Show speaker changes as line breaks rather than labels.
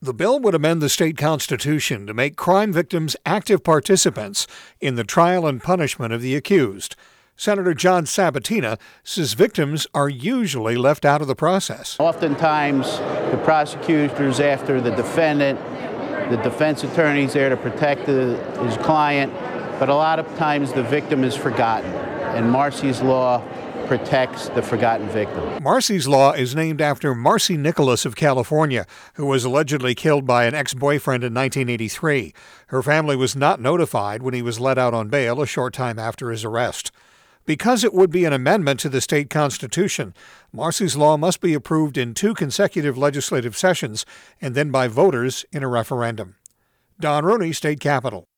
The bill would amend the state constitution to make crime victims active participants in the trial and punishment of the accused. Senator John Sabatina says victims are usually left out of the process.
Oftentimes, the prosecutor's after the defendant, the defense attorney's there to protect his client, but a lot of times the victim is forgotten, and Marsy's Law protects the forgotten victim.
Marsy's Law is named after Marcy Nicholas of California, who was allegedly killed by an ex-boyfriend in 1983. Her family was not notified when he was let out on bail a short time after his arrest. Because it would be an amendment to the state constitution, Marsy's Law must be approved in 2 consecutive legislative sessions and then by voters in a referendum. Don Rooney, State Capitol.